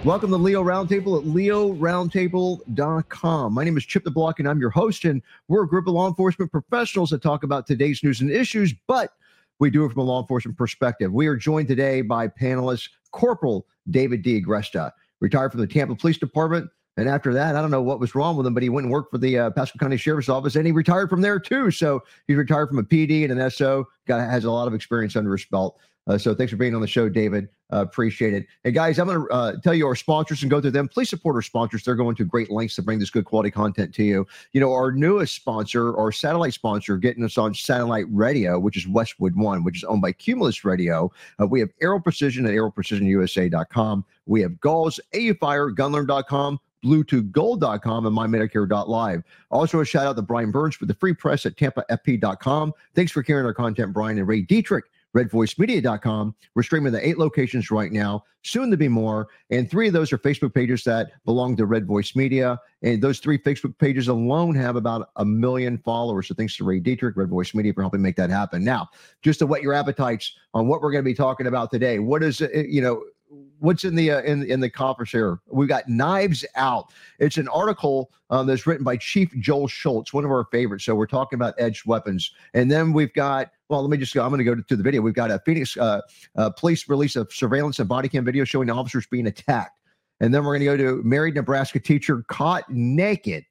Welcome to Leo Roundtable at leoroundtable.com. My name is Chip the Block, and I'm your host, and we're a group of law enforcement professionals that talk about today's news and issues, but we do it from a law enforcement perspective. We are joined today by panelist Corporal David D. Agresta, retired from the Tampa Police Department, and after that, I don't know what was wrong with him, but he went and worked for the Pasco County Sheriff's Office, and he retired from there too. So he's retired from a PD and an SO, has a lot of experience under his belt. So thanks for being on the show, David. Appreciate it. Hey, guys, I'm going to tell you our sponsors and go through them. Please support our sponsors. They're going to great lengths to bring this good quality content to you. You know, our newest sponsor, our satellite sponsor, getting us on satellite radio, which is Westwood One, which is owned by Cumulus Radio. We have Aero Precision at aeroprecisionusa.com. We have Galls, AUFire, Gunlearn.com, Bluetoothgold.com, and MyMedicare.live. Also, a shout out to Brian Burns with the Free Press at TampaFP.com. Thanks for carrying our content, Brian, and Ray Dietrich. RedVoiceMedia.com. We're streaming to 8 locations right now, soon to be more. And 3 of those are Facebook pages that belong to Red Voice Media. And those 3 Facebook pages alone have about 1 million followers. So thanks to Ray Dietrich, Red Voice Media, for helping make that happen. Now, just to whet your appetites on what we're going to be talking about today. What is, what's in the coffers here? We've got Knives Out. It's an article that's written by Chief Joel Schultz, one of our favorites. So we're talking about edged weapons. And then we've got, well, let me just go. I'm going to go to the video. We've got a Phoenix police release of surveillance and body cam video showing officers being attacked. And then we're going to go to married Nebraska teacher caught naked,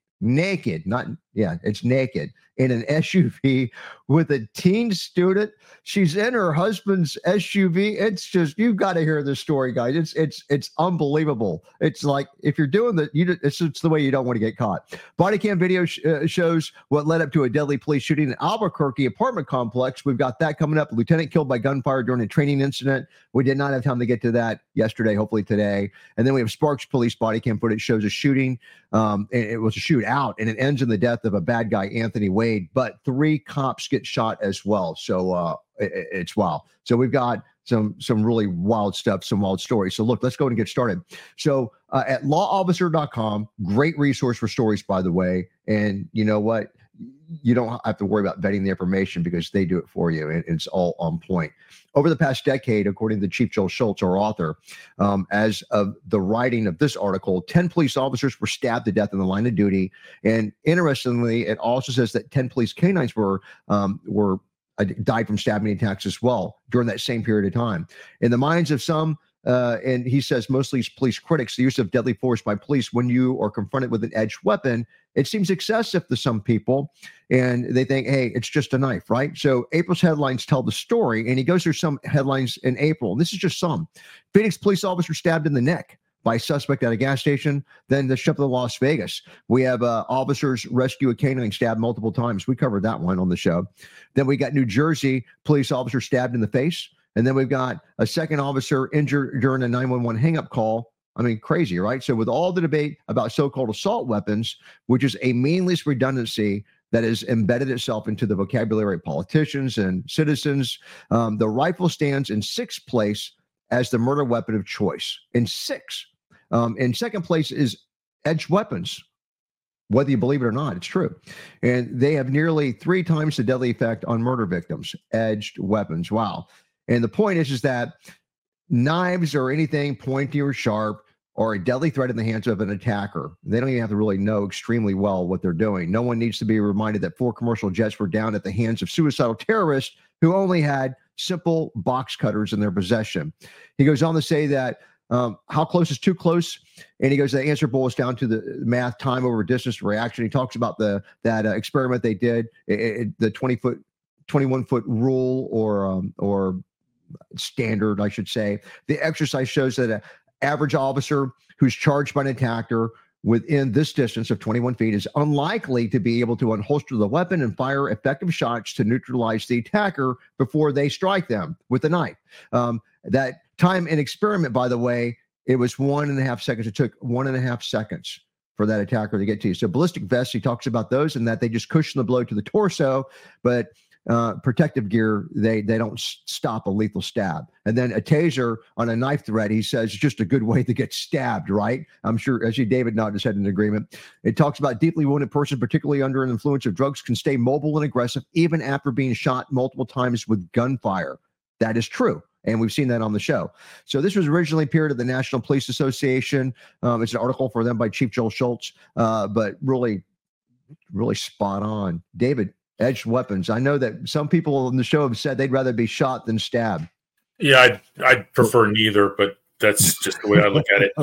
it's naked, in an SUV with a teen student. She's in her husband's SUV. It's just, you've got to hear this story, guys. It's unbelievable. It's like, if you're doing that, it's the way you don't want to get caught. Body cam video shows what led up to a deadly police shooting in Albuquerque apartment complex. We've got that coming up. A lieutenant killed by gunfire during a training incident. We did not have time to get to that yesterday, hopefully today. And then we have Sparks police body cam footage shows a shooting. It was a shootout, and it ends in the death of a bad guy, Anthony Wade, but 3 cops get shot as well. So it's wild. So we've got some really wild stuff, some wild stories. So look, let's go and get started. So at lawofficer.com, great resource for stories, by the way. And you know what? You don't have to worry about vetting the information because they do it for you, and it's all on point. Over the past decade, according to Chief Joel Schultz, our author, as of the writing of this article, 10 police officers were stabbed to death in the line of duty. And interestingly, it also says that 10 police canines died from stabbing attacks as well during that same period of time. In the minds of some, and he says mostly police critics, the use of deadly force by police when you are confronted with an edged weapon, it seems excessive to some people, and they think, hey, it's just a knife, right? So April's headlines tell the story, and he goes through some headlines in April, and this is just some. Phoenix police officer stabbed in the neck by suspect at a gas station. Then the ship of Las Vegas. We have officers rescue a canine stabbed multiple times. We covered that one on the show. Then we got New Jersey police officer stabbed in the face. And then we've got a second officer injured during a 911 hang-up call. I mean, crazy, right? So with all the debate about so-called assault weapons, which is a meaningless redundancy that has embedded itself into the vocabulary of politicians and citizens, the rifle stands in 6th place as the murder weapon of choice. In 6th. In 2nd place is edged weapons. Whether you believe it or not, it's true. And they have nearly 3 times the deadly effect on murder victims. Edged weapons. Wow. And the point is that knives or anything pointy or sharp are a deadly threat in the hands of an attacker. They don't even have to really know extremely well what they're doing. No one needs to be reminded that 4 commercial jets were down at the hands of suicidal terrorists who only had simple box cutters in their possession. He goes on to say that how close is too close? And he goes, the answer boils down to the math, time over distance reaction. He talks about that experiment they did, the 21-foot rule or standard, I should say. The exercise shows that an average officer who's charged by an attacker within this distance of 21 feet is unlikely to be able to unholster the weapon and fire effective shots to neutralize the attacker before they strike them with the knife. That time in experiment, by the way, it was 1.5 seconds. It took 1.5 seconds for that attacker to get to you. So ballistic vests, he talks about those and that they just cushion the blow to the torso, but protective gear, they don't stop a lethal stab. And then a taser on a knife thread, he says, is just a good way to get stabbed, right? I'm sure, as you, David, nodded his head in agreement. It talks about deeply wounded person, particularly under an influence of drugs, can stay mobile and aggressive even after being shot multiple times with gunfire. That is true. And we've seen that on the show. So this was originally appeared at the National Police Association. It's an article for them by Chief Joel Schultz, but really, really spot on. David, edged weapons. I know that some people on the show have said they'd rather be shot than stabbed. Yeah, I'd prefer neither, but that's just the way I look at it.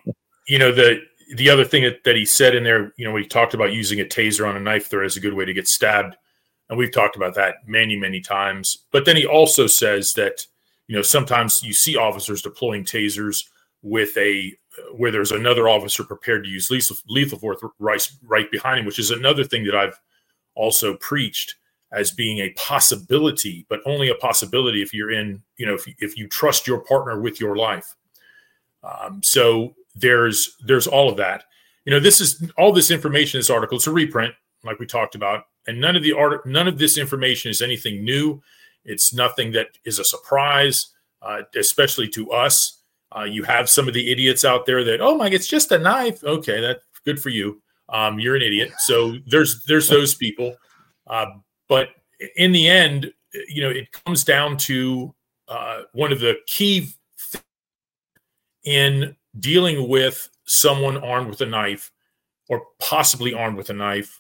The other thing that he said in there, when he talked about using a taser on a knife threat is a good way to get stabbed. And we've talked about that many, many times. But then he also says that, sometimes you see officers deploying tasers where there's another officer prepared to use lethal force right behind him, which is another thing that I've also preached as being a possibility, but only a possibility if you're in, if you trust your partner with your life. So there's all of that. This is all this information, this article, it's a reprint, like we talked about, and none of this information is anything new. It's nothing that is a surprise, especially to us. You have some of the idiots out there that, oh my, it's just a knife. Okay, that's good for you. You're an idiot. So there's those people. But in the end, it comes down to one of the key things in dealing with someone armed with a knife or possibly armed with a knife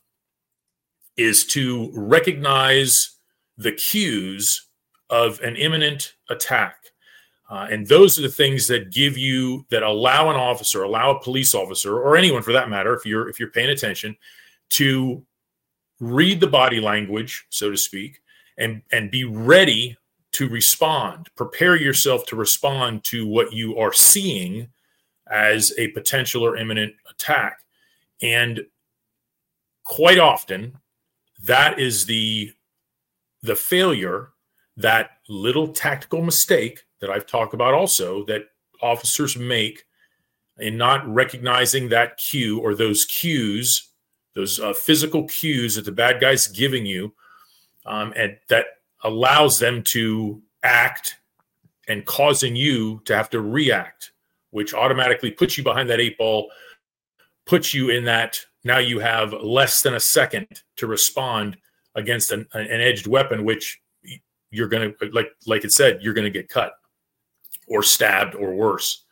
is to recognize the cues of an imminent attack. And those are the things that allow an officer, allow a police officer, or anyone for that matter, if you're paying attention, to read the body language, so to speak, and be ready to respond. Prepare yourself to respond to what you are seeing as a potential or imminent attack. And quite often, that is the failure, that little tactical mistake that I've talked about also, that officers make in not recognizing that cue or those cues, those physical cues that the bad guy's giving you, and that allows them to act and causing you to have to react, which automatically puts you behind that 8 ball, puts you in that now you have less than a second to respond against an edged weapon, which you're going to, like it said, you're going to get cut or stabbed or worse.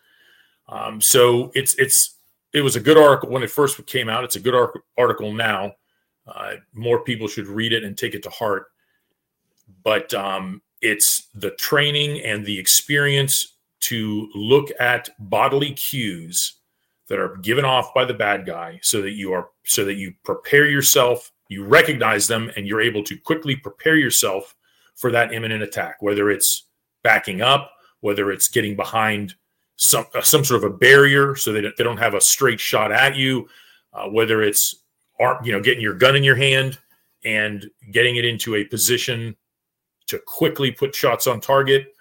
So it was a good article when it first came out. It's a good article now. More people should read it and take it to heart. But it's the training and the experience to look at bodily cues that are given off by the bad guy so that you prepare yourself, you recognize them, and you're able to quickly prepare yourself for that imminent attack, whether it's backing up, whether it's getting behind some sort of a barrier so they don't have a straight shot at you, whether it's getting your gun in your hand and getting it into a position to quickly put shots on target,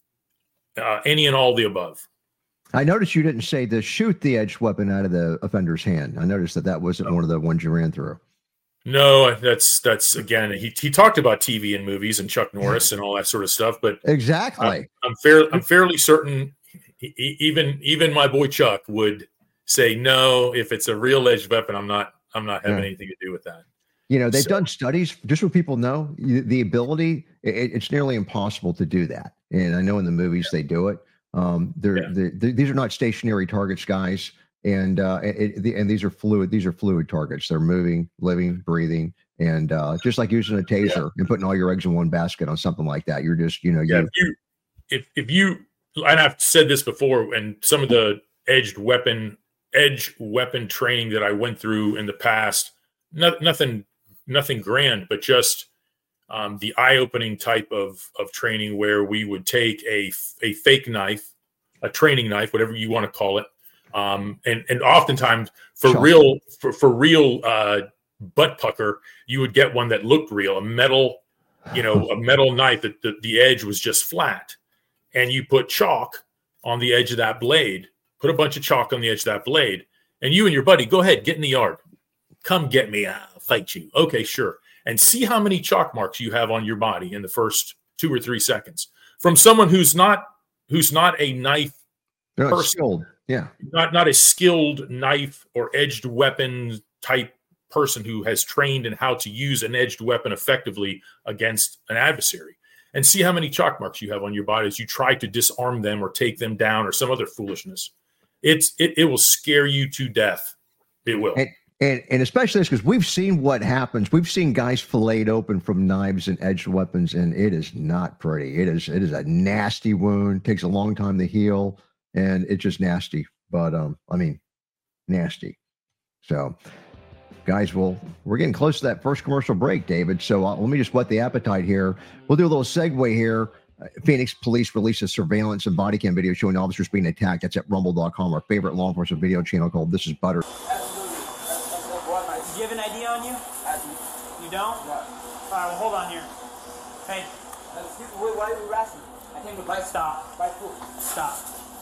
any and all the above. I noticed you didn't say to shoot the edged weapon out of the offender's hand. I noticed that wasn't one of the ones you ran through. No, that's again, he talked about TV and movies and Chuck Norris and all that sort of stuff, but exactly, I'm fairly certain even my boy Chuck would say no. If it's a real edged weapon, I'm not having anything to do with that. They've done studies, just so people know the ability. It's nearly impossible to do that, and I know in the movies they do it. These are not stationary targets, guys, and these are fluid. These are fluid targets. They're moving, living, breathing, and just like using a taser and putting all your eggs in one basket on something like that. You're just, if you, and I've said this before, and some of the edge weapon training that I went through in the past, nothing grand, but just the eye-opening type of training where we would take a fake knife, a training knife, whatever you want to call it, and oftentimes for real butt pucker, you would get one that looked real, a metal knife that the edge was just flat, and you put chalk on the edge of that blade. Put a bunch of chalk on the edge of that blade, and you and your buddy go ahead, get in the yard, come get me, I'll fight you. Okay, sure. And see how many chalk marks you have on your body in the first 2 or 3 seconds from someone who's not a knife person, skilled. Yeah, not a skilled knife or edged weapon type person who has trained in how to use an edged weapon effectively against an adversary. and see how many chalk marks you have on your body as you try to disarm them or take them down or some other foolishness. It will scare you to death. It will. And especially this, because we've seen what happens. We've seen guys filleted open from knives and edged weapons, and it is not pretty. It is a nasty wound. Takes a long time to heal, and it's just nasty. But nasty. So, guys, we're getting close to that first commercial break, David. So let me just whet the appetite here. We'll do a little segue here. Phoenix police released a surveillance and body cam video showing officers being attacked. That's at rumble.com, our favorite law enforcement video channel called This Is Butter. Do you have an ID on you? You don't? No. All right, well, hold on here. Hey. Why are you harassing me? I came to buy. Stop. Buy food. Stop.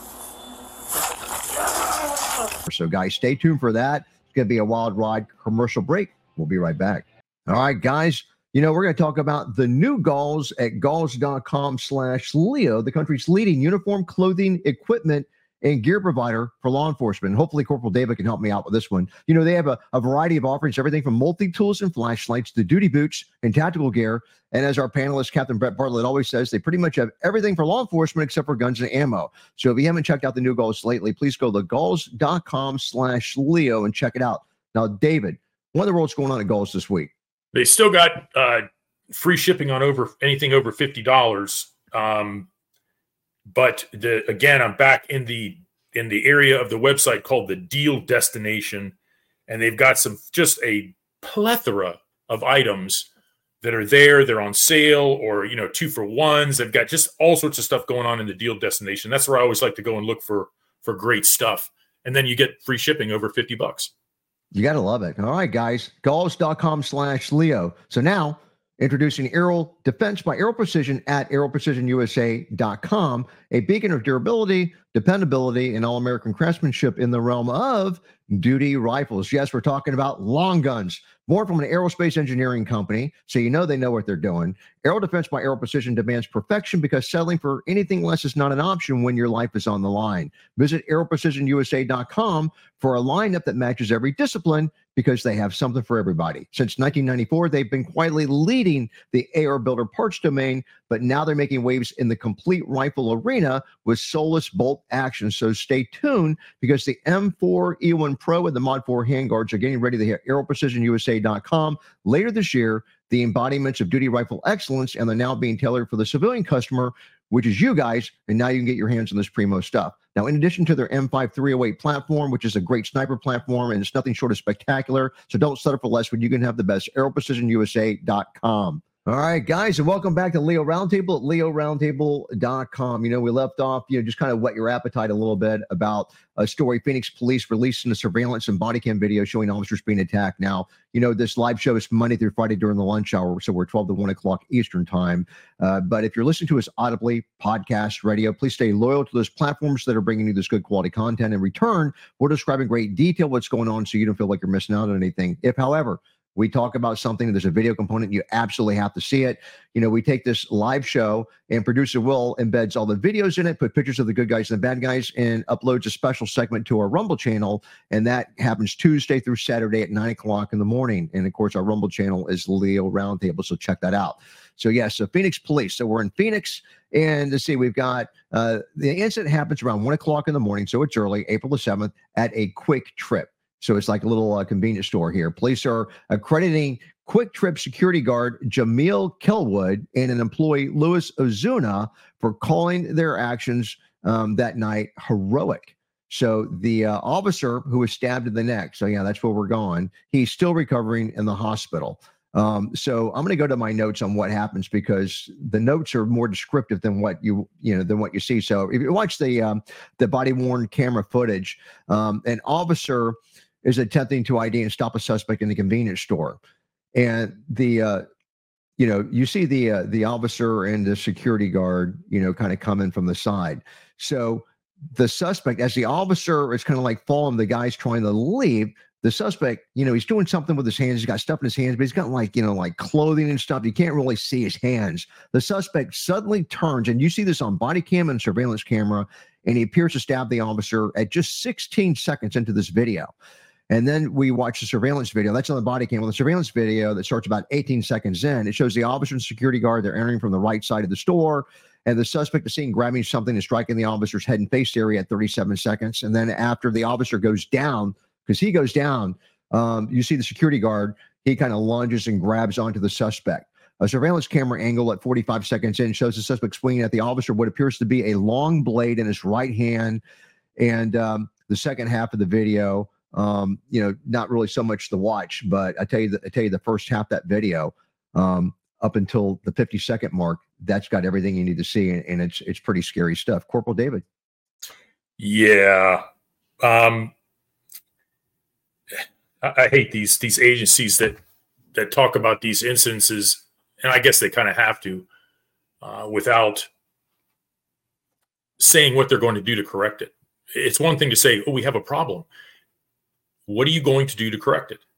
So, guys, stay tuned for that. It's going to be a wild ride. Commercial break. We'll be right back. All right, guys. We're going to talk about the new Galls at galls.com/Leo, the country's leading uniform, clothing, equipment, and gear provider for law enforcement. Hopefully, Corporal David can help me out with this one. They have a variety of offerings, everything from multi-tools and flashlights to duty boots and tactical gear. And as our panelist, Captain Brett Bartlett, always says, they pretty much have everything for law enforcement except for guns and ammo. So if you haven't checked out the new Galls lately, please go to galls.com/Leo and check it out. Now, David, what in the world's going on at Galls this week? They still got free shipping on anything over $50. But again, I'm back in the area of the website called the Deal Destination, and they've got just a plethora of items that are there. They're on sale or 2-for-1s. They've got just all sorts of stuff going on in the Deal Destination. That's where I always like to go and look for great stuff. And then you get free shipping over $50. You got to love it. All right, guys, galls.com/Leo. So now, introducing Aero Defense by Aero Precision at aeroprecisionusa.com, a beacon of durability, dependability, and all-American craftsmanship in the realm of duty rifles. Yes, we're talking about long guns, born from an aerospace engineering company, so they know what they're doing. Aero Defense by Aero Precision demands perfection because settling for anything less is not an option when your life is on the line. Visit aeroprecisionusa.com for a lineup that matches every discipline because they have something for everybody. Since 1994, they've been quietly leading the AR builder parts domain, but now they're making waves in the complete rifle arena with soulless bolt action. So stay tuned because the M4 E1 Pro and the Mod 4 handguards are getting ready to hit aeroprecisionusa.com later this year, the embodiments of duty rifle excellence, and they're now being tailored for the civilian customer, which is you guys, and now you can get your hands on this primo stuff. Now, in addition to their M5 308 platform, which is a great sniper platform, and it's nothing short of spectacular, so don't settle for less when you can have the best, aeroprecisionusa.com. All right, guys, and welcome back to Leo Roundtable at leoroundtable.com. We left off, just kind of whet your appetite a little bit about a story Phoenix police releasing a surveillance and body cam video showing officers being attacked. Now, this live show is Monday through Friday during the lunch hour, so we're 12 to 1 o'clock Eastern time. But if you're listening to us audibly, podcast, radio, please stay loyal to those platforms that are bringing you this good quality content. In return, we'll describe in great detail what's going on so you don't feel like you're missing out on anything. If, however, we talk about something, there's a video component, you absolutely have to see it. We take this live show and producer Will embeds all the videos in it, put pictures of the good guys and the bad guys, and uploads a special segment to our Rumble channel. And that happens Tuesday through Saturday at 9 o'clock in the morning. And of course, our Rumble channel is Leo Roundtable. So check that out. So yes, so Phoenix police. So we're in Phoenix, and let's see, we've got the incident happens around 1 o'clock in the morning. So it's early, April the 7th at a Quick Trip. So it's like a little convenience store here. Police are accrediting Quick Trip security guard Jameel Kelwood and an employee, Louis Ozuna, for calling their actions that night heroic. So the officer who was stabbed in the neck, so yeah, that's where we're going. He's still recovering in the hospital. So I'm going to go to my notes on what happens because the notes are more descriptive than what you see. So if you watch the body worn camera footage, an officer is attempting to ID and stop a suspect in the convenience store. And you see the officer and the security guard, kind of coming from the side. So the suspect, as the officer is kind of like following the guy's trying to leave, the suspect, he's doing something with his hands. He's got stuff in his hands, but he's got like clothing and stuff. You can't really see his hands. The suspect suddenly turns, and you see this on body cam and surveillance camera, and he appears to stab the officer at just 16 seconds into this video. And then we watch the surveillance video. That's on the body cam. Well, the surveillance video that starts about 18 seconds in, it shows the officer and security guard. They're entering from the right side of the store. And the suspect is seen grabbing something and striking the officer's head and face area at 37 seconds. And then after the officer goes down, because he goes down, you see the security guard. He kind of lunges and grabs onto the suspect. A surveillance camera angle at 45 seconds in shows the suspect swinging at the officer what appears to be a long blade in his right hand. And the second half of the video, not really so much to watch, but I tell you the first half of that video, up until the 50-second mark, that's got everything you need to see, and it's pretty scary stuff. Corporal David. Yeah. I hate these agencies that talk about these incidences, and I guess they kind of have to, without saying what they're going to do to correct it. It's one thing to say, "Oh, we have a problem." What are you going to do to correct it?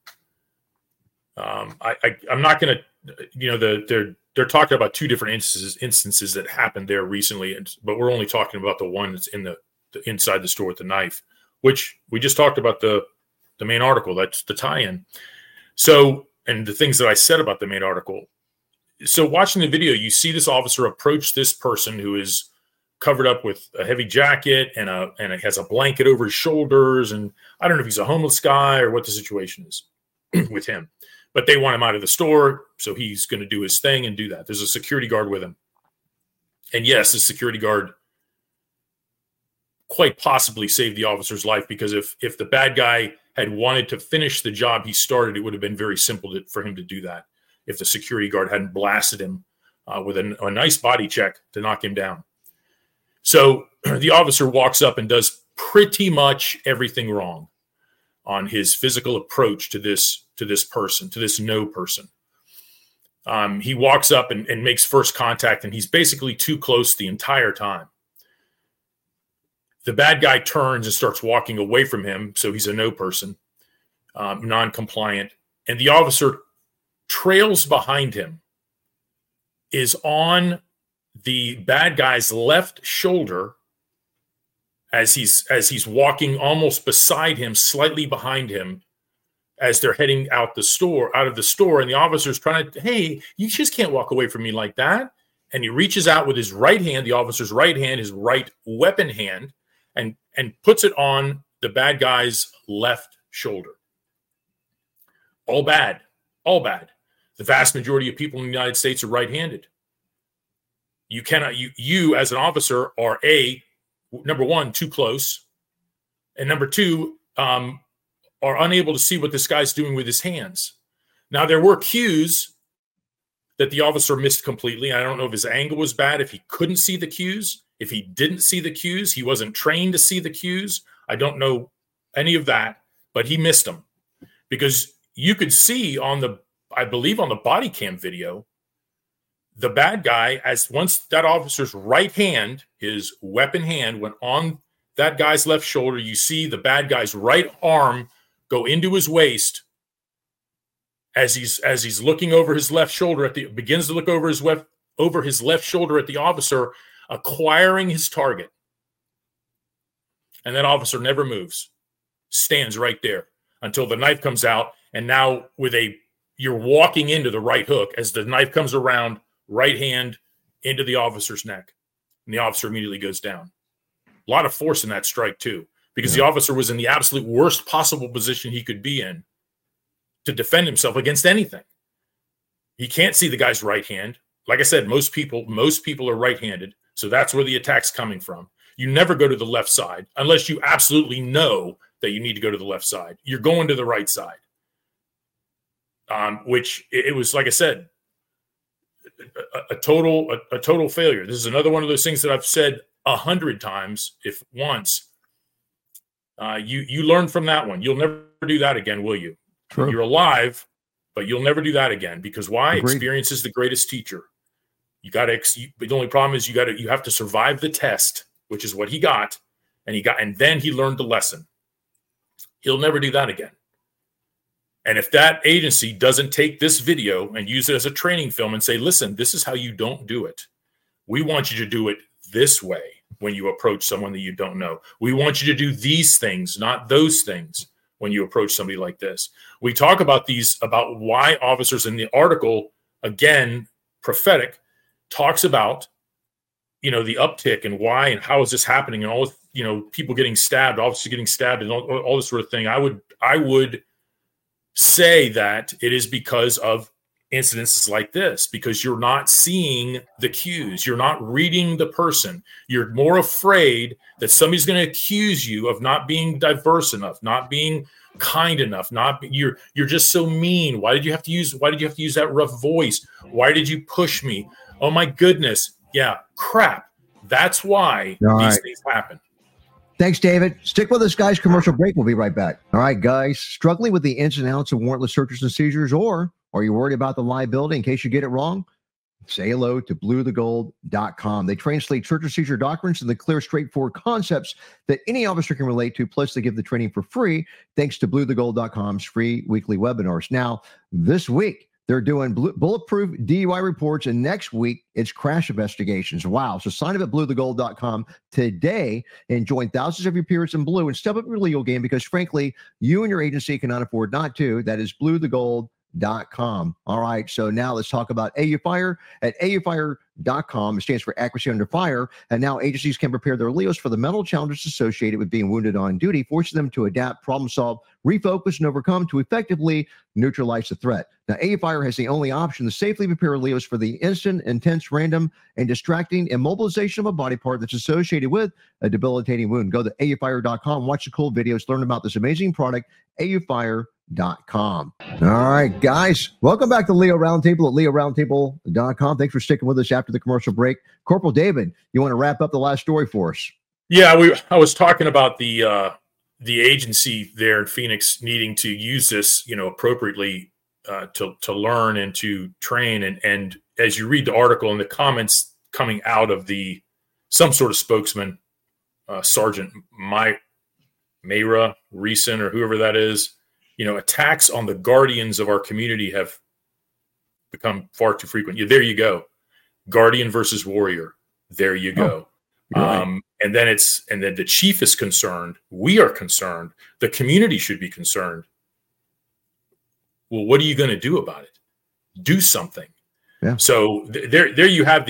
I'm not going to, they're talking about two different instances that happened there recently, but we're only talking about the one that's in the inside the store with the knife, which we just talked about the main article. That's the tie-in. So, and the things that I said about the main article. So watching the video, you see this officer approach this person who is covered up with a heavy jacket and it has a blanket over his shoulders. And I don't know if he's a homeless guy or what the situation is with him, but they want him out of the store. So he's going to do his thing and do that. There's a security guard with him. And yes, the security guard quite possibly saved the officer's life, because if the bad guy had wanted to finish the job he started, it would have been very simple for him to do that if the security guard hadn't blasted him with a nice body check to knock him down. So the officer walks up and does pretty much everything wrong on his physical approach to this person, to this no person. He walks up and makes first contact, and he's basically too close the entire time. The bad guy turns and starts walking away from him, so he's a no person, non-compliant, and the officer trails behind him, is on the bad guy's left shoulder as he's walking almost beside him, slightly behind him, as they're heading out of the store, and the officer's trying to, "Hey, you just can't walk away from me like that." And he reaches out with his right hand, the officer's right hand, his right weapon hand, and puts it on the bad guy's left shoulder. All bad. All bad. The vast majority of people in the United States are right-handed. You cannot, you as an officer are number one, too close, and number two, are unable to see what this guy's doing with his hands. Now, there were cues that the officer missed completely. I don't know if his angle was bad, if he couldn't see the cues, if he didn't see the cues, he wasn't trained to see the cues. I don't know any of that, but he missed them, because you could see I believe on the body cam video, the bad guy, once that officer's right hand, his weapon hand, went on that guy's left shoulder, you see the bad guy's right arm go into his waist as he's looking over his left shoulder begins to look over his left shoulder at the officer, acquiring his target. And that officer never moves, stands right there until the knife comes out. And now you're walking into the right hook as the knife comes around, right hand into the officer's neck, and the officer immediately goes down. A lot of force in that strike too, because the officer was in the absolute worst possible position he could be in to defend himself against anything. He can't see the guy's right hand. Like I said, most people are right-handed, so that's where the attack's coming from. You never go to the left side unless you absolutely know that you need to go to the left side. You're going to the right side. Which it was, like I said, a total failure. This is another one of those things that I've said 100 times, if once. You learn from that one. You'll never do that again, will you? True. You're alive, but you'll never do that again, because why? Agreed. Experience is the greatest teacher. The only problem is you have to survive the test, which is what he got, and then he learned the lesson. He'll never do that again. And if that agency doesn't take this video and use it as a training film and say, "Listen, this is how you don't do it. We want you to do it this way when you approach someone that you don't know. We want you to do these things, not those things. when you approach somebody like this. We talk about about why officers in the article, again, prophetic, talks about, the uptick and why and how is this happening and all, people getting stabbed, officers getting stabbed and all this sort of thing. I would say that it is because of incidences like this, because you're not seeing the cues. You're not reading the person. You're more afraid that somebody's going to accuse you of not being diverse enough, not being kind enough, you're just so mean. Why did you have to use that rough voice? Why did you push me? Oh my goodness. Yeah, crap. That's why these things happen. Thanks, David. Stick with us, guys. Commercial break. We'll be right back. All right, guys. Struggling with the ins and outs of warrantless searches and seizures, or are you worried about the liability in case you get it wrong? Say hello to bluetogold.com. They translate search and seizure doctrines into clear, straightforward concepts that any officer can relate to. Plus, they give the training for free thanks to bluetogold.com's free weekly webinars. Now, this week, they're doing bulletproof DUI reports, and next week, it's crash investigations. Wow. So sign up at bluetogold.com today and join thousands of your peers in blue and step up your legal game because, frankly, you and your agency cannot afford not to. That is bluetogold.com. All right. So now let's talk about AUFire. At AUFire.com, it stands for Accuracy Under Fire. And now agencies can prepare their LEOs for the mental challenges associated with being wounded on duty, forcing them to adapt, problem solve, refocus, and overcome to effectively neutralize the threat. Now, AUFire has the only option to safely prepare LEOs for the instant, intense, random, and distracting immobilization of a body part that's associated with a debilitating wound. Go to AUFire.com, watch the cool videos, learn about this amazing product, AUFire.com. All right, guys, welcome back to Leo Roundtable at LeoRoundtable.com. Thanks for sticking with us after the commercial break. Corporal David, you want to wrap up the last story for us? Yeah, I was talking about the agency there in Phoenix needing to use this, appropriately to learn and to train. And as you read the article and the comments coming out of some sort of spokesman, Sergeant Mayra Reeson or whoever that is, attacks on the guardians of our community have become far too frequent. There you go. Guardian versus warrior. There you go. Right. And then the chief is concerned. We are concerned. The community should be concerned. Well, what are you going to do about it? Do something. Yeah. So there you have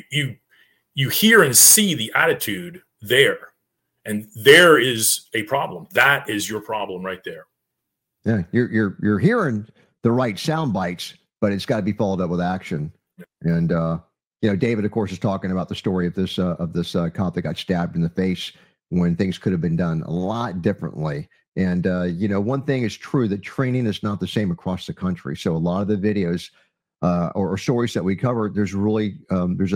you hear and see the attitude there, and there is a problem. That is your problem right there. Yeah, you're hearing the right sound bites, but it's got to be followed up with action. Yeah. And David, of course, is talking about the story of this cop that got stabbed in the face when things could have been done a lot differently. And one thing is true, that training is not the same across the country. So a lot of the videos or stories that we cover, there's really there's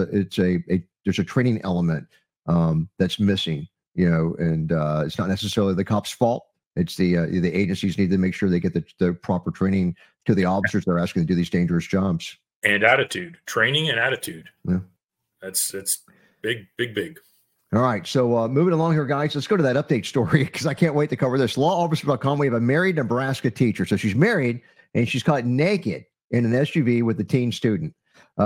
a training element that's missing. And it's not necessarily the cop's fault. It's the agencies need to make sure they get the proper training to the officers they're asking to do these dangerous jobs. And attitude, training and attitude. Yeah. That's big. All right. So moving along here, guys, let's go to that update story because I can't wait to cover this. LawOfficer.com, we have a married Nebraska teacher. So she's married and she's caught naked in an SUV with a teen student.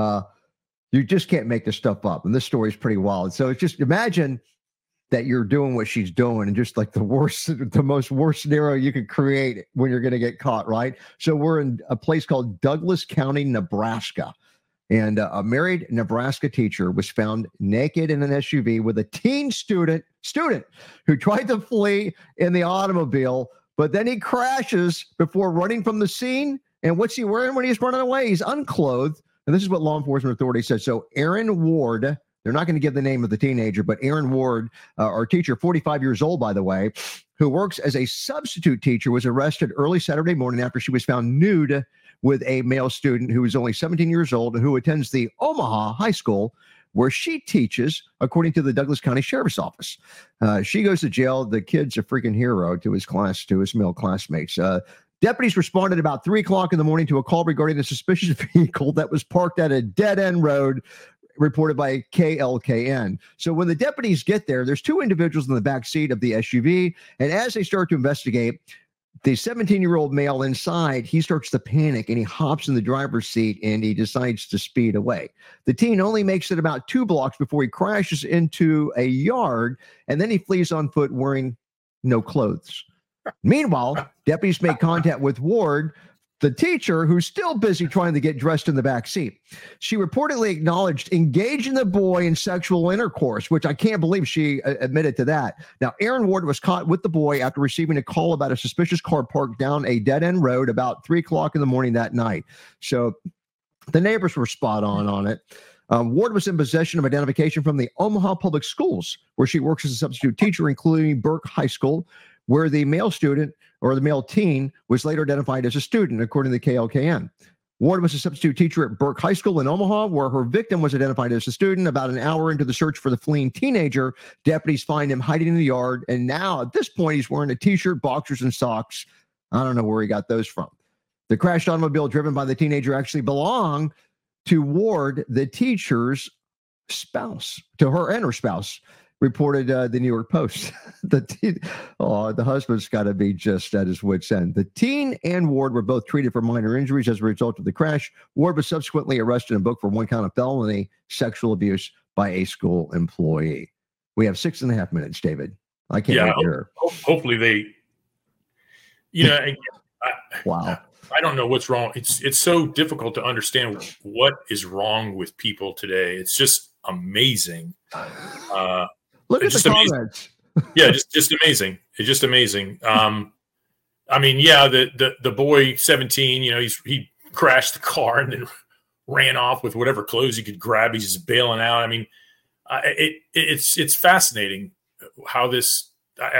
You just can't make this stuff up. And this story is pretty wild. So it's just imagine that you're doing what she's doing and just like the worst scenario you could create when you're going to get caught, right? So we're in a place called Douglas County, Nebraska. And a married Nebraska teacher was found naked in an SUV with a teen student who tried to flee in the automobile, but then he crashes before running from the scene. And what's he wearing when he's running away? He's unclothed. And this is what law enforcement authorities said. So Aaron Ward, they're not going to give the name of the teenager, but Aaron Ward, our teacher, 45 years old, by the way, who works as a substitute teacher, was arrested early Saturday morning after she was found nude with a male student who is only 17 years old and who attends the Omaha High School where she teaches, according to the Douglas County Sheriff's Office. She goes to jail. The kid's a freaking hero to his male classmates. Deputies responded about 3 o'clock in the morning to a call regarding a suspicious vehicle that was parked at a dead-end road, reported by KLKN. So when the deputies get there, there's 2 individuals in the back seat of the SUV, and as they start to investigate, the 17-year-old male inside, he starts to panic and he hops in the driver's seat and he decides to speed away. The teen only makes it about 2 blocks before he crashes into a yard, and then he flees on foot wearing no clothes. Meanwhile, deputies made contact with Ward, the teacher, who's still busy trying to get dressed in the back seat. She reportedly acknowledged engaging the boy in sexual intercourse, which I can't believe she admitted to that. Now, Aaron Ward was caught with the boy after receiving a call about a suspicious car parked down a dead-end road about 3 o'clock in the morning that night. So the neighbors were spot on it. Ward was in possession of identification from the Omaha Public Schools, where she works as a substitute teacher, including Burke High School, where the male student or the male teen was later identified as a student, according to KLKN. Ward was a substitute teacher at Burke High School in Omaha, where her victim was identified as a student. About an hour into the search for the fleeing teenager, deputies find him hiding in the yard. And now, at this point, he's wearing a T-shirt, boxers, and socks. I don't know where he got those from. The crashed automobile driven by the teenager actually belonged to Ward, the teacher's spouse, to her and her spouse, reported the New York Post. The husband's got to be just at his wit's end. The teen and Ward were both treated for minor injuries as a result of the crash. Ward was subsequently arrested and booked for 1 count of felony sexual abuse by a school employee. We have 6.5 minutes, David. I can't wait here. Hopefully they, wow. I don't know what's wrong. It's so difficult to understand what is wrong with people today. It's just amazing. Look at the comments. Yeah, just amazing. It's just amazing. The boy 17, he crashed the car and then ran off with whatever clothes he could grab. He's just bailing out. I mean, it's fascinating how this.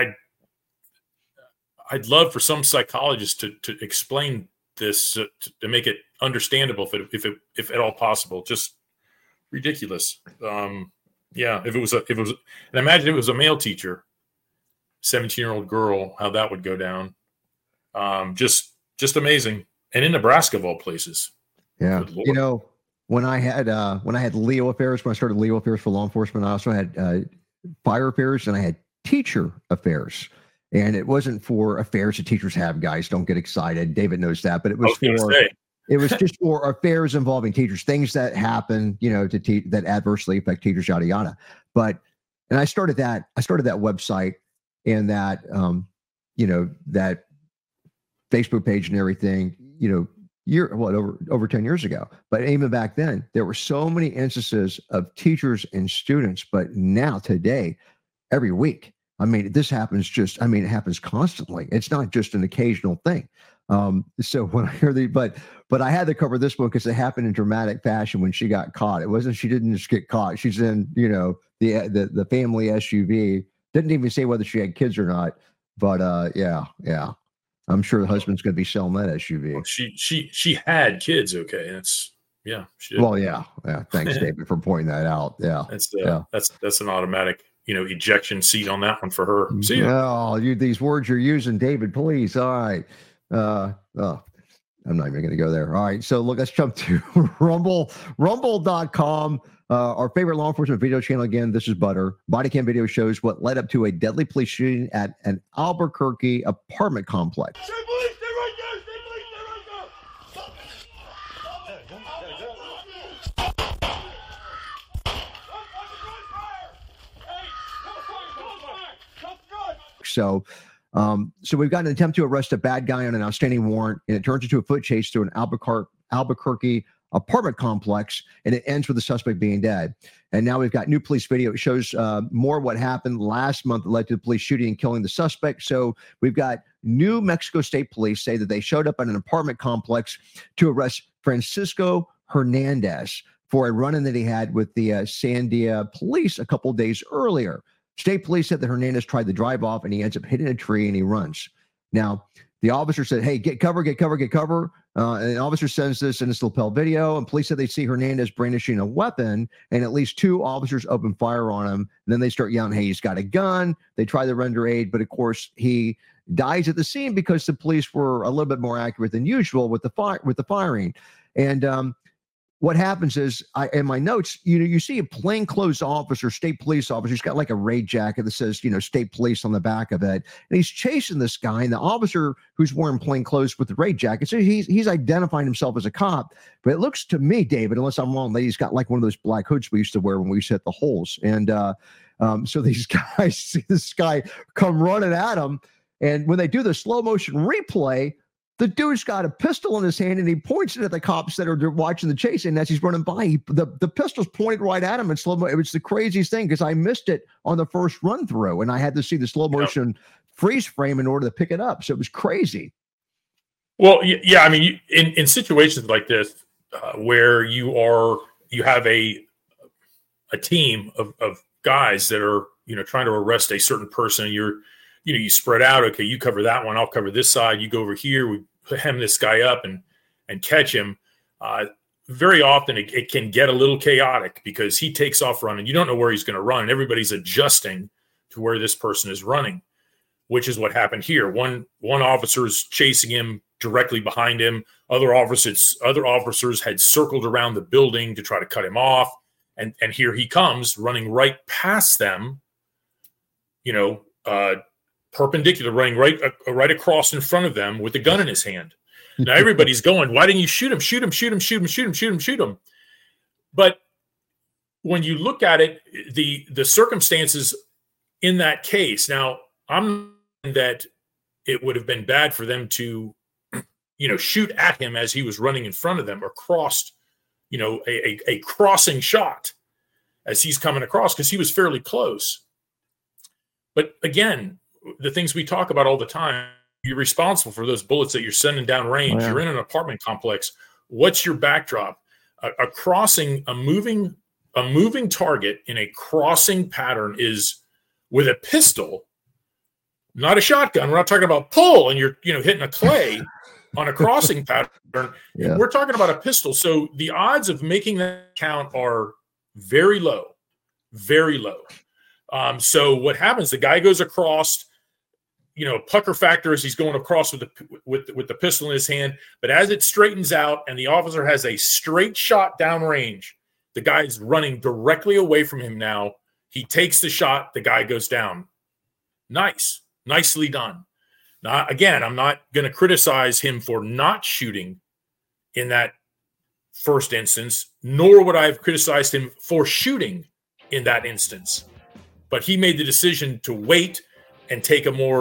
I'd love for some psychologist to explain this to make it understandable if at all possible. Just ridiculous. If it was, and imagine if it was a male teacher, 17-year-old girl, how that would go down. Just amazing. And in Nebraska of all places. Yeah. When I had Leo affairs, when I started Leo affairs for law enforcement, I also had fire affairs and I had teacher affairs. And it wasn't for affairs that teachers have, guys. Don't get excited. David knows that, but it was just for affairs involving teachers, things that happen, that adversely affect teachers, yada yada. And I started that website and that that Facebook page and everything, over 10 years ago. But even back then, there were so many instances of teachers and students. But now today, every week, this happens it happens constantly. It's not just an occasional thing. So when I hear but I had to cover this one because it happened in dramatic fashion when she got caught. She didn't just get caught. She's in, the family SUV. Didn't even say whether she had kids or not. But yeah. I'm sure the husband's going to be selling that SUV. Well, she had kids. Okay. She did. Well, yeah. Thanks, David, for pointing that out. Yeah. That's an automatic, ejection seat on that one for her. See ya. These words you're using, David, please. All right. I'm not even going to go there. All right. So look, let's jump to rumble.com. Our favorite law enforcement video channel. Again, this is Butter. Body cam video shows what led up to a deadly police shooting at an Albuquerque apartment complex. Stay police, stay right there. Stay police, stay right there. So we've got an attempt to arrest a bad guy on an outstanding warrant, and it turns into a foot chase through an Albuquerque apartment complex, and it ends with the suspect being dead. And now we've got new police video. It shows more what happened last month that led to the police shooting and killing the suspect. So we've got New Mexico State Police say that they showed up at an apartment complex to arrest Francisco Hernandez for a run-in that he had with the Sandia police a couple days earlier. State police said that Hernandez tried to drive off and he ends up hitting a tree and he runs. Now, the officer said, hey, get cover. And the officer sends this in his lapel video, and police said they see Hernandez brandishing a weapon, and at least 2 officers open fire on him. And then they start yelling, hey, he's got a gun. They try to render aid, but of course he dies at the scene because the police were a little bit more accurate than usual with the firing. And what happens is, in my notes, you see a plainclothes officer, state police officer. He's got like a raid jacket that says, state police on the back of it. And he's chasing this guy. And the officer who's wearing plainclothes with the raid jacket, so he's identifying himself as a cop. But it looks to me, David, unless I'm wrong, that he's got like one of those black hoods we used to wear when we used to hit the holes. And so these guys see this guy come running at him. And when they do the slow motion replay, the dude's got a pistol in his hand and he points it at the cops that are watching the chase. And as he's running by, the pistol's pointed right at him in slow motion. It was the craziest thing because I missed it on the first run through and I had to see the slow motion freeze frame in order to pick it up. So it was crazy. Well, yeah. I mean, in situations like this where you have a team of guys that are, trying to arrest a certain person, you spread out. Okay, you cover that one. I'll cover this side. You go over here. We hem this guy up and catch him. Very often it can get a little chaotic because he takes off running. You don't know where he's going to run, and everybody's adjusting to where this person is running, which is what happened here. One officer is chasing him directly behind him. Other officers had circled around the building to try to cut him off, and here he comes running right past them. Perpendicular, running right across in front of them with a gun in his hand. Now everybody's going, why didn't you shoot him? Shoot him, shoot him, shoot him, shoot him, shoot him, shoot him. But when you look at it, the circumstances in that case, now I'm that it would have been bad for them to, shoot at him as he was running in front of them or crossed, a crossing shot as he's coming across because he was fairly close. But again, the things we talk about all the time, you're responsible for those bullets that you're sending down range. Oh, yeah. You're in an apartment complex. What's your backdrop? A moving target in a crossing pattern is with a pistol, not a shotgun. We're not talking about pull and you're hitting a clay on a crossing pattern. Yeah. We're talking about a pistol. So the odds of making that count are very low, very low. So what happens? The guy goes across, pucker factor as he's going across with the pistol in his hand. But as it straightens out and the officer has a straight shot downrange, the guy's running directly away from him now. He takes the shot. The guy goes down. Nicely done. Now, again, I'm not going to criticize him for not shooting in that first instance, nor would I have criticized him for shooting in that instance. But he made the decision to wait and take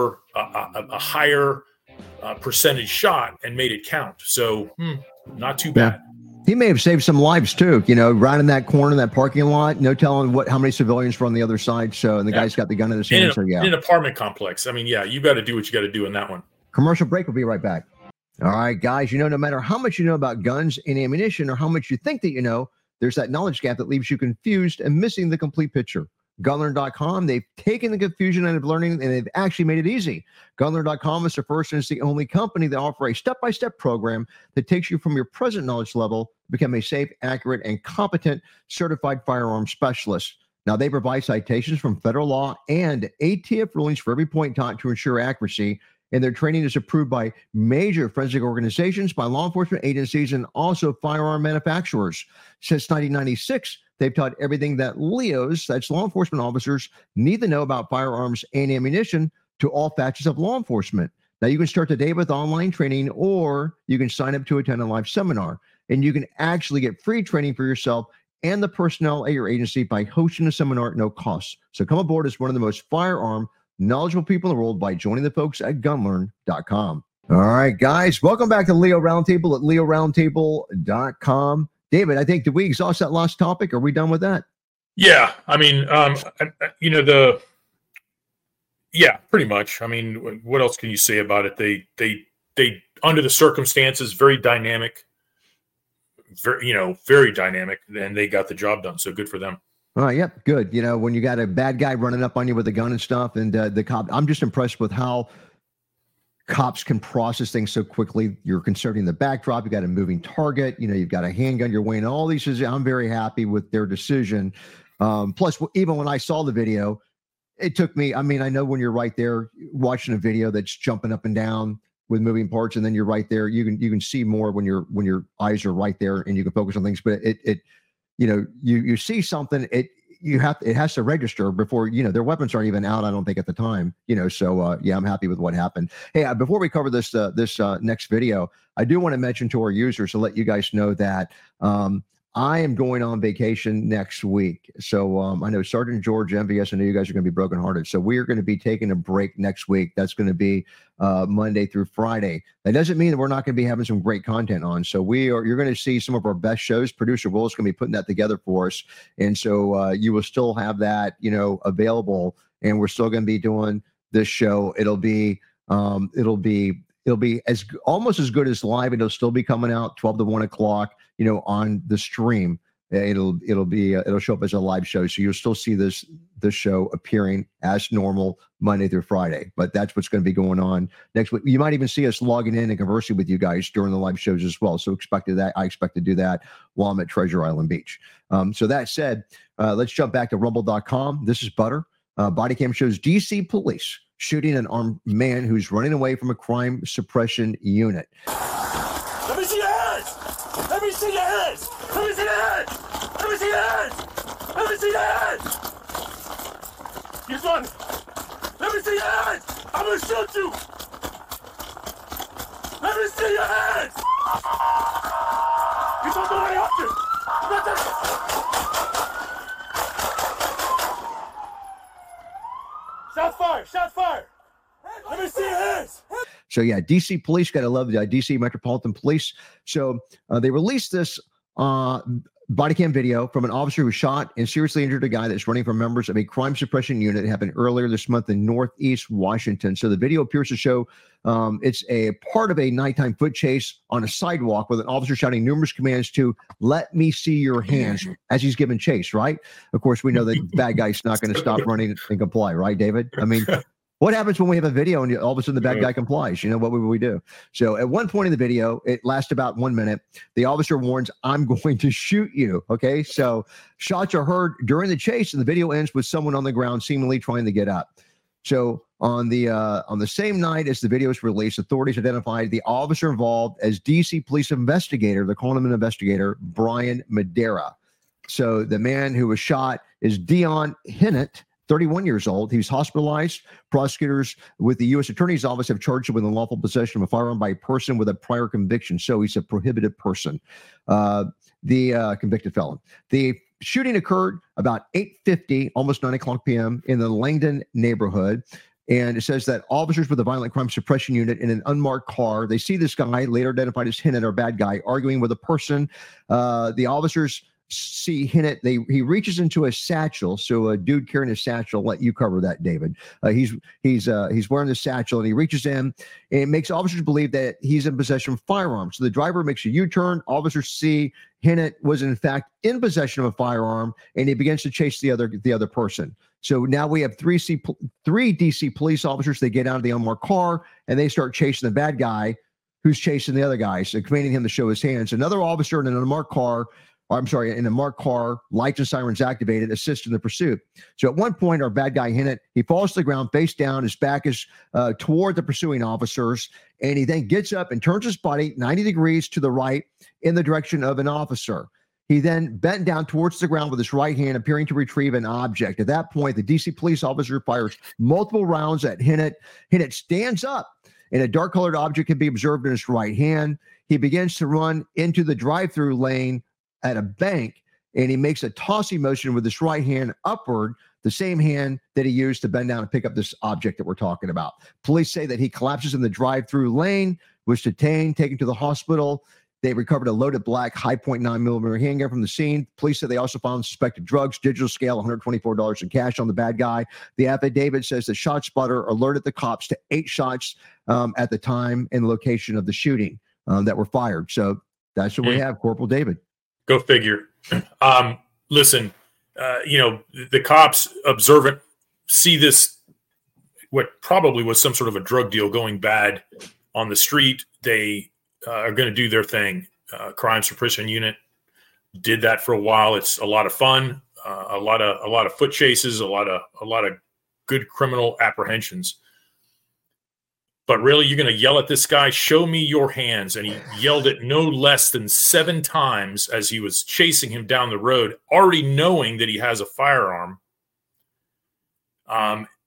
a higher percentage shot and made it count. So not too bad. He may have saved some lives too, right in that corner, that parking lot, no telling how many civilians were on the other side. So, and the guy's got the gun in his hand. In an apartment complex. I mean, you got to do what you got to do in that one. Commercial break. We'll be right back. All right, guys, no matter how much you know about guns and ammunition or how much you think that you know, there's that knowledge gap that leaves you confused and missing the complete picture. Gunlearn.com, they've taken the confusion out of learning and they've actually made it easy. Gunlearn.com is the first and it's the only company that offer a step-by-step program that takes you from your present knowledge level to become a safe, accurate, and competent certified firearm specialist. Now, they provide citations from federal law and ATF rulings for every point taught to ensure accuracy, and their training is approved by major forensic organizations, by law enforcement agencies, and also firearm manufacturers. Since 1996, they've taught everything that LEOs, that's law enforcement officers, need to know about firearms and ammunition to all facets of law enforcement. Now, you can start today with online training, or you can sign up to attend a live seminar, and you can actually get free training for yourself and the personnel at your agency by hosting a seminar at no cost. So come aboard as one of the most firearm knowledgeable people in the world by joining the folks at gunlearn.com. All right, guys, welcome back to Leo Roundtable at leoroundtable.com. David, I think, did we exhaust that last topic? Are we done with that? Yeah. I mean, pretty much. I mean, what else can you say about it? They under the circumstances, very dynamic, very dynamic, and they got the job done. So good for them. Yep, good. When you got a bad guy running up on you with a gun and stuff, and the cop, I'm just impressed with how cops can process things so quickly. You're considering the backdrop. You got a moving target. You've got a handgun. You're weighing all these. I'm very happy with their decision. Plus, even when I saw the video, it took me. I mean, I know when you're right there watching a video that's jumping up and down with moving parts, and then you're right there. You can see more when your eyes are right there, and you can focus on things. But you see something. It has to register before, their weapons aren't even out, I don't think, at the time, so I'm happy with what happened. Hey, before we cover this next video, I do want to mention to our users to let you guys know that I am going on vacation next week. So I know Sergeant George, MVS, I know you guys are going to be brokenhearted. So we are going to be taking a break next week. That's going to be Monday through Friday. That doesn't mean that we're not going to be having some great content on. So you're going to see some of our best shows. Producer Will is going to be putting that together for us. And so you will still have that, available. And we're still going to be doing this show. It'll be as almost as good as live. It'll still be coming out 12 to 1 o'clock, on the stream. It'll show up as a live show. So you'll still see this show appearing as normal Monday through Friday. But that's what's going to be going on next week. You might even see us logging in and conversing with you guys during the live shows as well. So I expect to do that while I'm at Treasure Island Beach. So that said, let's jump back to rumble.com. This is Butter. Body cam shows DC police shooting an armed man who's running away from a crime suppression unit. Let me see your hands! Let me see your hands! Let me see your hands! Let me see your hands! Let me see your hands! He's running! Let me see your hands! I'm gonna shoot you! Let me see your hands! You don't do any option! Shot fire! Shot fire! Let me see your hands! So yeah, DC police, got to love the DC Metropolitan Police. So they released this body cam video from an officer who shot and seriously injured a guy that's running from members of a crime suppression unit. It happened earlier this month in Northeast Washington. So the video appears to show it's a part of a nighttime foot chase on a sidewalk with an officer shouting numerous commands to "let me see your hands" as he's giving chase, right? Of course, we know that the bad guy's not going to stop running and comply, right, David? I mean, what happens when we have a video and all of a sudden the bad guy complies? What would we do? So at one point in the video, it lasts about 1 minute. The officer warns, "I'm going to shoot you." Okay. So shots are heard during the chase and the video ends with someone on the ground seemingly trying to get up. So on the same night as the video is released, authorities identified the officer involved as DC police investigator. They're calling him an investigator, Brian Madera. So the man who was shot is Dion Hinnant, 31 years old. He was hospitalized. Prosecutors with the U.S. Attorney's Office have charged him with unlawful possession of a firearm by a person with a prior conviction. So he's a prohibited person, the convicted felon. The shooting occurred about 8:50, almost 9 o'clock p.m. in the Langdon neighborhood. And it says that officers with the Violent Crime Suppression Unit in an unmarked car, they see this guy, later identified as Hinnant, or bad guy, arguing with a person. The officers see Hinnant. He reaches into a satchel. So a dude carrying a satchel. Let you cover that, David. He's wearing the satchel and he reaches in and it makes officers believe that he's in possession of firearms. So the driver makes a U-turn. Officers see Hinnant was in fact in possession of a firearm and he begins to chase the other person. So now we have three DC police officers. They get out of the unmarked car and they start chasing the bad guy who's chasing the other guy, so commanding him to show his hands. Another officer in an unmarked car, in a marked car, lights and sirens activated, assist in the pursuit. So at one point, our bad guy Hinnant, he falls to the ground face down. His back is toward the pursuing officers, and he then gets up and turns his body 90 degrees to the right in the direction of an officer. He then bent down towards the ground with his right hand, appearing to retrieve an object. At that point, the DC police officer fires multiple rounds at Hinnant. Hinnant stands up, and a dark-colored object can be observed in his right hand. He begins to run into the drive-through lane at a bank, and he makes a tossing motion with his right hand upward, the same hand that he used to bend down and pick up this object that we're talking about. Police say that he collapses in the drive-through lane, was detained, taken to the hospital. They recovered a loaded black .9 millimeter handgun from the scene. Police said they also found suspected drugs, digital scale, $124 in cash on the bad guy. The affidavit says the shot spotter alerted the cops to 8 shots at the time and location of the shooting that were fired. So that's what we have, Corporal David. Go figure. Listen, the cops observant see this, what probably was some sort of a drug deal going bad on the street. They are going to do their thing. Crime Suppression Unit did that for a while. It's a lot of fun, a lot of foot chases, a lot of good criminal apprehensions. But really, you're going to yell at this guy, "Show me your hands." And he yelled it no less than 7 times as he was chasing him down the road, already knowing that he has a firearm. And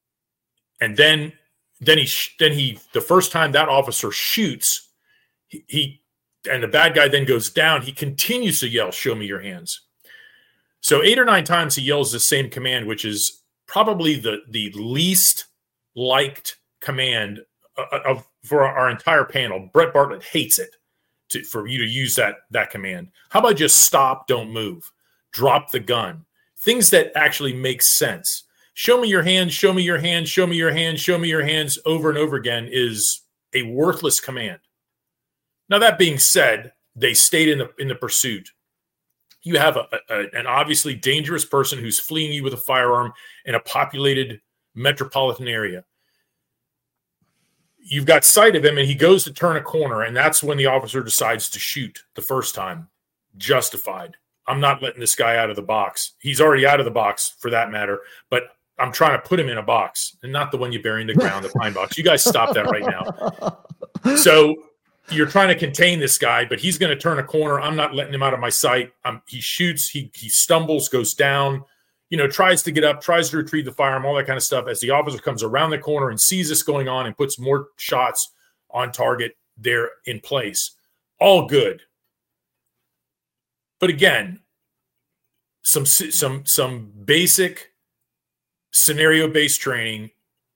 then he the first time that officer shoots, he and the bad guy then goes down, he continues to yell, "Show me your hands." So 8 or 9 times he yells the same command, which is probably the least liked command for our entire panel. Brett Bartlett hates it for you to use that command. How about just stop, don't move, drop the gun, things that actually make sense. Show me your hands, show me your hands, show me your hands, show me your hands over and over again is a worthless command. Now, that being said, they stayed in the pursuit. You have an obviously dangerous person who's fleeing you with a firearm in a populated metropolitan area. You've got sight of him, and he goes to turn a corner, and that's when the officer decides to shoot the first time. Justified. I'm not letting this guy out of the box. He's already out of the box, for that matter, but I'm trying to put him in a box, and not the one you bury in the ground, the pine box. You guys stop that right now. So you're trying to contain this guy, but he's going to turn a corner. I'm not letting him out of my sight. He shoots. He stumbles, goes down, tries to get up, tries to retrieve the firearm, all that kind of stuff. As the officer comes around the corner and sees this going on and puts more shots on target there in place. All good. But again, some basic scenario-based training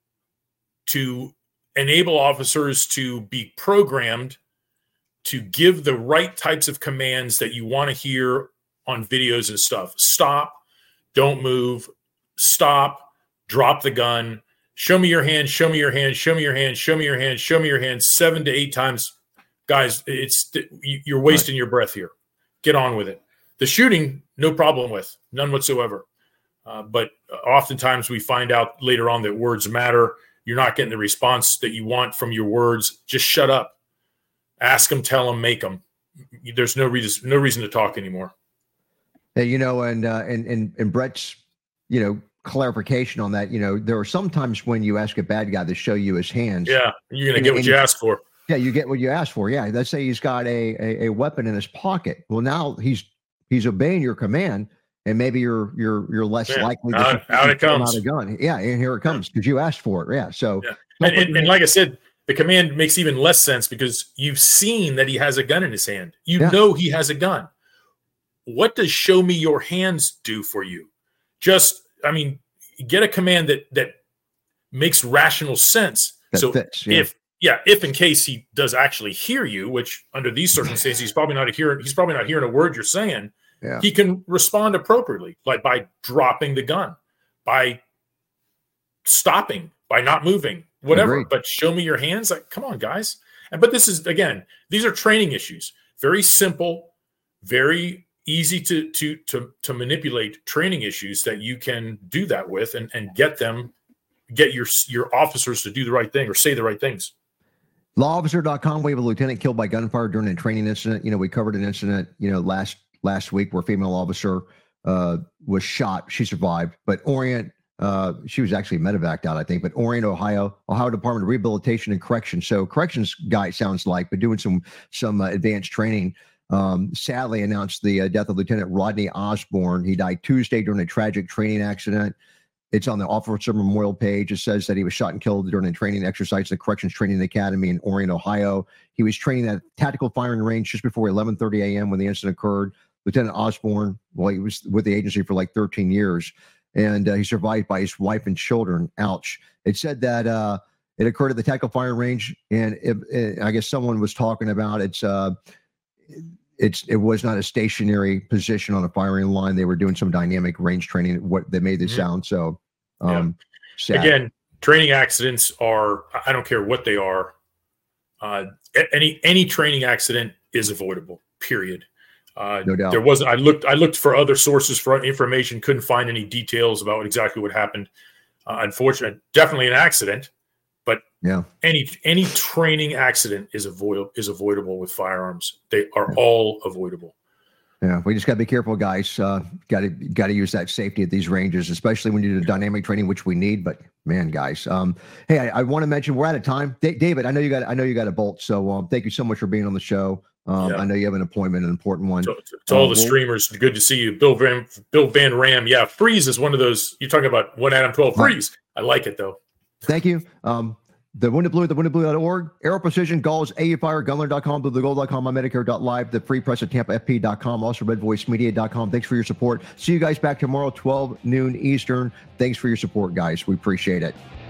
to enable officers to be programmed to give the right types of commands that you want to hear on videos and stuff. Stop, don't move, stop, drop the gun, show me your hand, show me your hand, show me your hand, show me your hand, show me your hand 7 to 8 times. Guys, you're wasting your breath here. Get on with it. The shooting, no problem with, none whatsoever. But oftentimes we find out later on that words matter. You're not getting the response that you want from your words. Just shut up. Ask them, tell them, make them. There's no reason to talk anymore. Hey, and Brett's, clarification on that. There are sometimes when you ask a bad guy to show you his hands. Yeah, you're gonna get what you ask for. Yeah, you get what you ask for. Yeah, let's say he's got a weapon in his pocket. Well, now he's obeying your command, and maybe you're less likely to out it comes. Out a gun. Yeah, and here it comes because you asked for it. Yeah, so and like I said, the command makes even less sense because you've seen that he has a gun in his hand. You know he has a gun. What does "show me your hands" do for you? Get a command that makes rational sense. That fits, if in case he does actually hear you, which under these circumstances he's probably not hearing a word you're saying. Yeah. He can respond appropriately, like by dropping the gun, by stopping, by not moving, whatever. Agreed. But show me your hands. Like, come on, guys. But this is, again, these are training issues. Very simple, very easy to manipulate training issues that you can do that with and get your officers to do the right thing or say the right things. Lawofficer.com. We have a lieutenant killed by gunfire during a training incident. We covered an incident, last week where a female officer was shot. She survived, but Orient, she was actually medevaced out, I think, but Orient, Ohio Department of Rehabilitation and Corrections. So corrections guy, it sounds like, but doing some advanced training. Sadly announced the death of Lieutenant Rodney Osborne. He died Tuesday during a tragic training accident. It's on the officer memorial page. It says that he was shot and killed during a training exercise at the Corrections Training Academy in Orient, Ohio. He was training at a tactical firing range just before 11:30 a.m. when the incident occurred. Lieutenant Osborne, he was with the agency for like 13 years, and he survived by his wife and children. Ouch. It said that it occurred at the tactical firing range, and I guess someone was talking about it was not a stationary position on a firing line. They were doing some dynamic range training. What they made this sound so. Sad. Again, training accidents are, I don't care what they are. Any training accident is avoidable, period. No doubt. I looked for other sources for information, couldn't find any details about exactly what happened. Unfortunately, definitely an accident, but any training accident is avoidable with firearms. They are all avoidable. Yeah, we just got to be careful, guys. Got to use that safety at these ranges, especially when you do dynamic training, which we need. But man, guys, hey, I want to mention we're out of time. David, I know you got a bolt, so thank you so much for being on the show. I know you have an appointment, an important one. To all the streamers, good to see you, Bill Van Ram. Yeah, Freeze is one of those. You're talking about 1 Adam 12 Freeze. I like it though. Thank you. The Wounded Blue, thewoundedblue.org, Aero Precision, Galls, AUFire, Gunler.com, BlueTheGold.com, MyMedicare.live, the Free Press at TampaFP.com, also RedVoiceMedia.com. Thanks for your support. See you guys back tomorrow, 12 noon Eastern. Thanks for your support, guys. We appreciate it.